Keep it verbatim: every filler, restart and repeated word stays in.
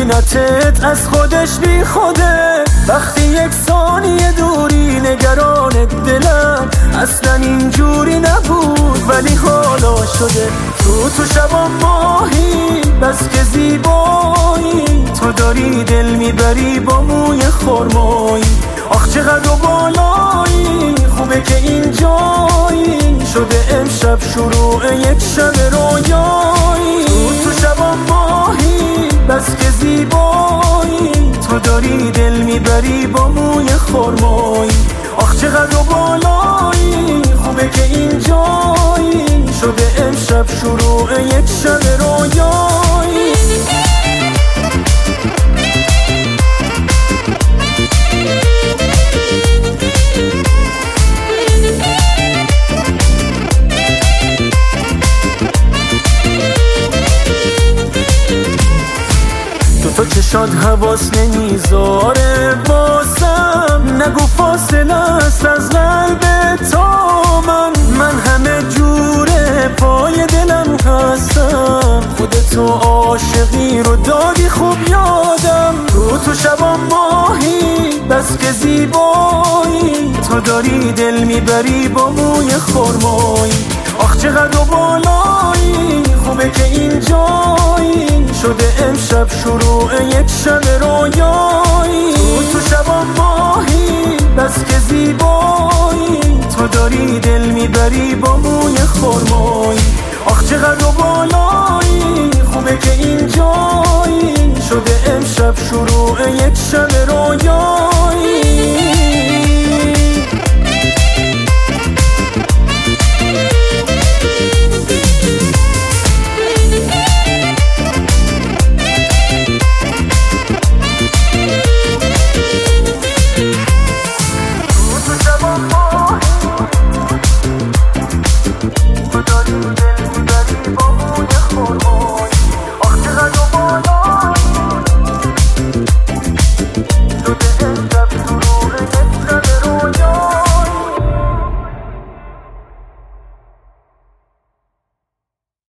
ببینتت از خودش بی خوده. وقتی یک ثانیه دوری نگرانت دلم، اصلا اینجوری نبود ولی حالا شده. تو تو شبا ماهی بس که زیبایی، تو داری دل میبری با موی خرمایی. آخ چقدر بالایی، خوبه که اینجایی، شده امشب شروع یک شب رویایی. تو تو شبا ماهی بس که زیبایی، تو داری دل میبری با موی خرمایی. آخ چقدر بالایی، خوبه که اینجایی، شده امشب شروع یک شب رویایی. تو چشات حواس نمیذاره واسم، نگو فاصله است از قلب تا من. من همه جوره پای دلم هستم، خودتو عاشقی رو دادی خوب یادم. رو تو شبا ماهی بس که زیبایی، تو داری دل میبری با موی خرمایی. آخ چقدر بالایی، خوبه که اینجایی، شده امشب شروع یک شب رویایی. تو تو شبا ماهی بس که زیبایی، تو داری دل میبری با موی خرمایی. آخ چقدر بالایی، خوبه که اینجایی، شده امشب شروع یک شب